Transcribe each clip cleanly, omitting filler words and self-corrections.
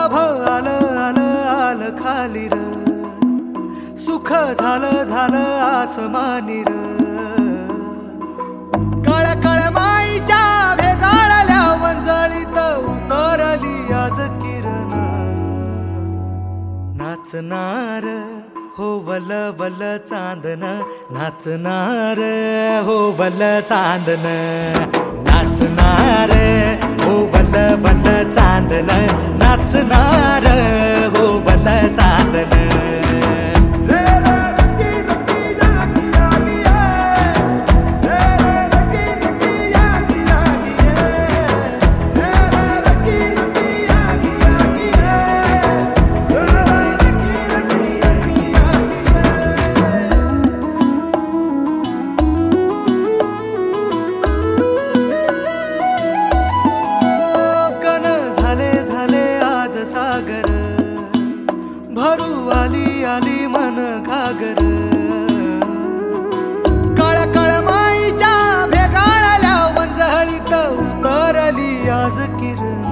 नभ आलं आलं आलं खाली र, सुख झालं झालं आसमानी र. कळ कळ माईच्या भेगाळल्या वंजळीत उतरली आज किरण. नाचणार हो वल वल चांदन, नाचणार हो वल चांदन, नाचणार हो वल वल चांदन, नाचणार हो वल चांदन. सागर भरू आली आली मन घागर. कळ कळ माईच्या भेगाळल्या वंजळीत उतरली आज किरण.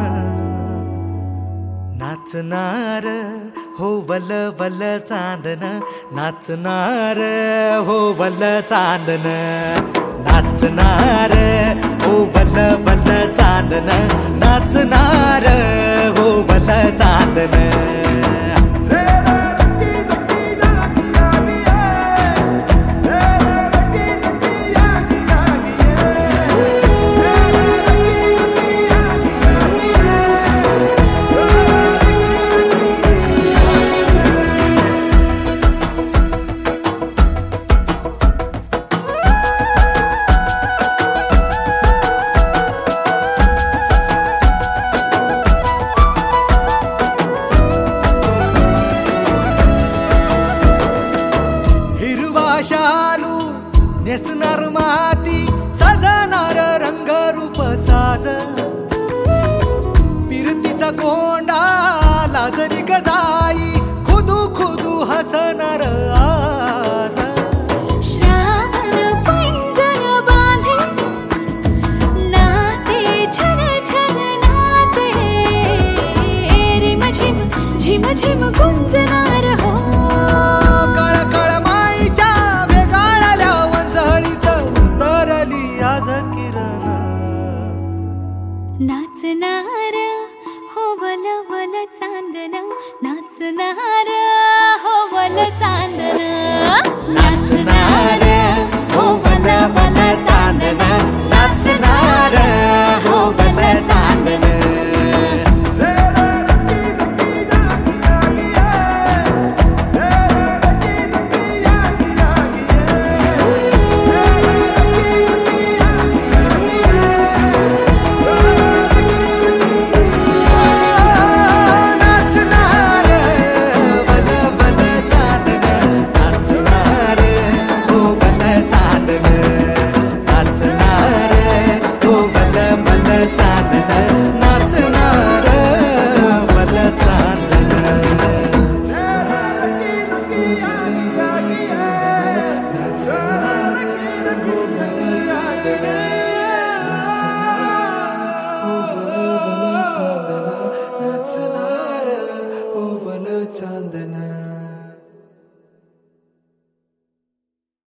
नाचणार हो वल वल चांदन, नाचणार हो वल चांदन, नाचणार हो वल वल चांदन, नाचणार हो वल चांदन. शालू नेसणार माती, सजणार रंगरूप साज. पिरतीचा गोंडा लाजरी गजाई, खुदू खुदू हसणार आज. श्रावण पैंजण बांधे नाचे छन छन नाचे, रिम झिम झिम झिम गुंजणार हो. नाचणार हो वल वल चांदन, नाचणार हो वल चांदन, नाचणार हो वल वल चांदन, नाचणार हो वल चांदन. Chandana